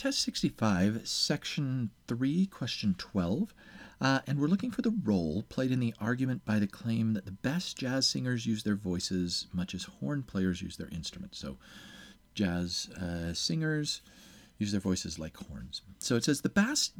Test 65, Section 3, Question 12, and we're looking for the role played in the argument by the claim that the best jazz singers use their voices much as horn players use their instruments. So jazz singers use their voices like horns. So it says the best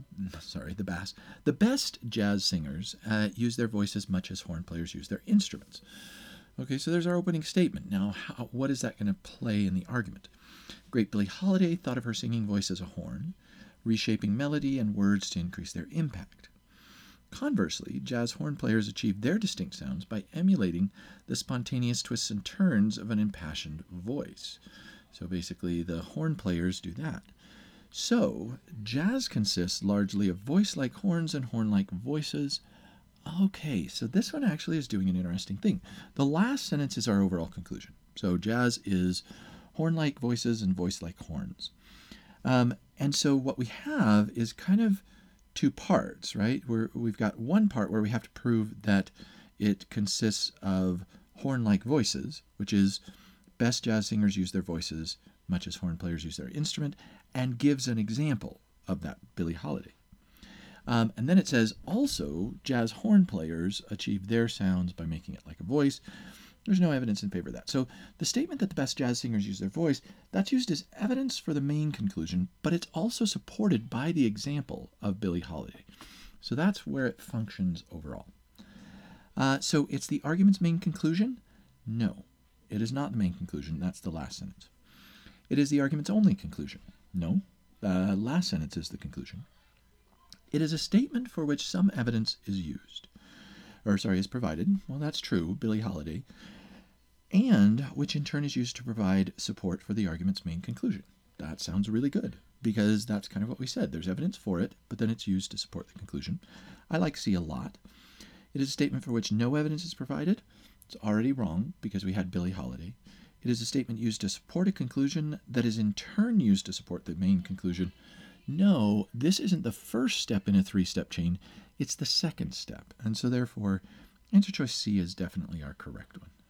jazz singers use their voices much as horn players use their instruments. Okay, so there's our opening statement. Now, what is that going to play in the argument? Great Billie Holiday thought of her singing voice as a horn, reshaping melody and words to increase their impact. Conversely, jazz horn players achieve their distinct sounds by emulating the spontaneous twists and turns of an impassioned voice. So basically, the horn players do that. So, jazz consists largely of voice-like horns and horn-like voices. Okay, so this one actually is doing an interesting thing. The last sentence is our overall conclusion. So jazz is horn-like voices and voice-like horns. And so what we have is kind of two parts, right? We've got one part where we have to prove that it consists of horn-like voices, which is best jazz singers use their voices much as horn players use their instrument, and gives an example of that, Billie Holiday. And then it says, also, jazz horn players achieve their sounds by making it like a voice. There's no evidence in favor of that. So the statement that the best jazz singers use their voice, that's used as evidence for the main conclusion, but it's also supported by the example of Billie Holiday. So that's where it functions overall. So it's the argument's main conclusion? No, it is not the main conclusion. That's the last sentence. It is the argument's only conclusion? No, the last sentence is the conclusion. It is a statement for which some evidence is provided. Well, that's true, Billie Holiday. And which in turn is used to provide support for the argument's main conclusion. That sounds really good, because that's kind of what we said. There's evidence for it, but then it's used to support the conclusion. I like C a lot. It is a statement for which no evidence is provided. It's already wrong, because we had Billie Holiday. It is a statement used to support a conclusion that is in turn used to support the main conclusion. No, this isn't the first step in a three-step chain. It's the second step. And so therefore, answer choice C is definitely our correct one.